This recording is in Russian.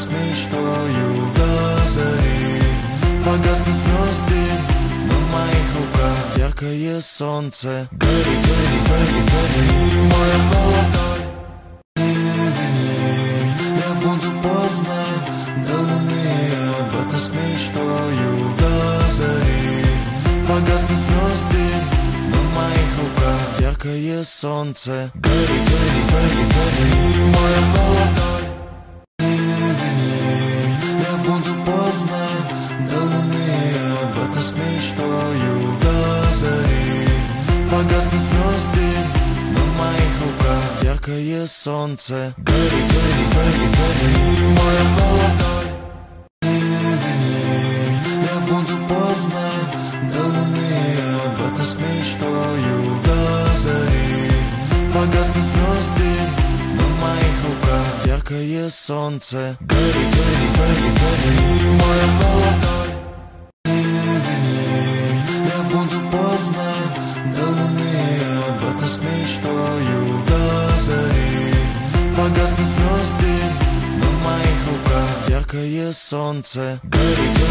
с мечтою до зари. Погаснут звезды, но в моих руках яркое солнце. Гори, гори, гори, гори, моя молодость. Я буду поздно до луны, облако с мечтою до зари. Погаснут звезды, но в моих руках яркое солнце. Гори, гори, гори, гори, моя молодость. Я буду поздно до луны, облако с мечтою до зари. Погаснут звезды, но в моих руках яркое солнце. Гори, гори, гори, гори, моя молодость. Я буду поздно до луны, облако с мечтою до зари. Погаснут звезды, но в моих руках яркое солнце. Гори, гори, гори, гори, моя молодость. Я буду поздно до луны, облако с мечтою до зари. Погаснут звезды, но в моих руках яркое солнце. Гори, гори.